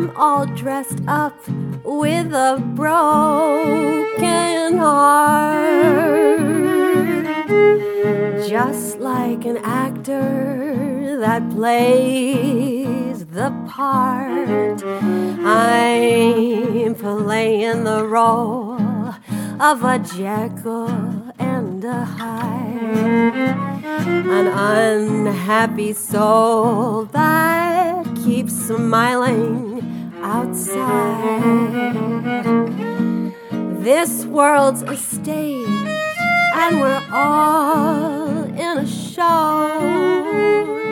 I'm all dressed up with a broken heart, just like an actor that plays the part. I'm playing the role of a Jekyll and a Hyde, an unhappy soul that keeps smiling outside. This world's a stage and we're all in a show.